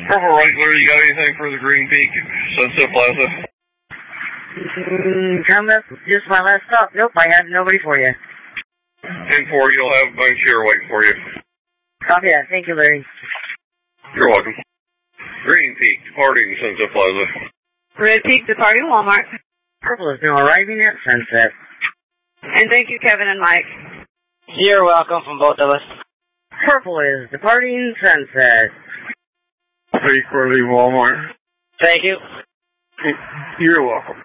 Purple Wrangler, you got anything for the Green Peak Sunset Plaza? Come up, just my last stop. Nope, I have nobody for you. 10-4, you'll have a bunch here waiting for you. Copy that. Thank you, Larry. You're welcome. Green Peak, departing Sunset Plaza. Red Peak, departing Walmart. Purple is now arriving at Sunset. And thank you, Kevin and Mike. You're welcome from both of us. Purple is departing Sunset. Peak, we're leaving Walmart. Thank you. You're welcome.